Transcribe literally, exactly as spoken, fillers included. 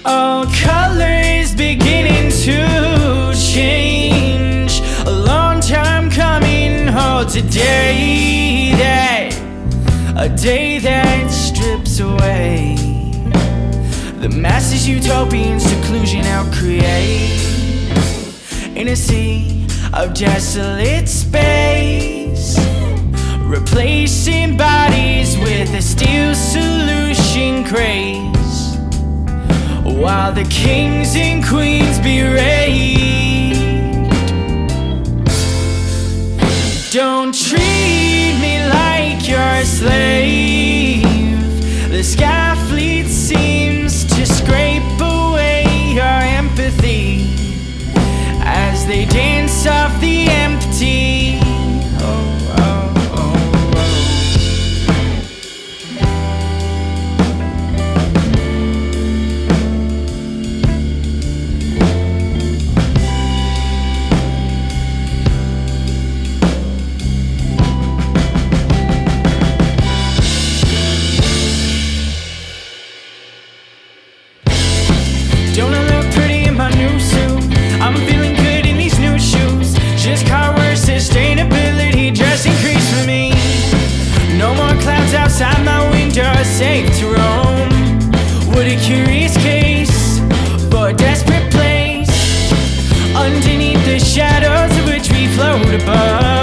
All colors beginning to change. A long time coming, oh today that a day that strips away the masses, utopian seclusion I'll create in a sea of desolate space, replacing bodies with a steel solution craze, while the kings and queens berate. Don't treat me like you're a slave. The sky fleet seems to scrape away your empathy as they dance off the empty. Oh, oh, oh, oh. Don't I look pretty in my new suit? I'm feeling good in these new shoes. Just car worse sustainability, just increased for me. No more clouds outside my window, safe to roam. What a curious case for a desperate place, underneath the shadows of which we float above.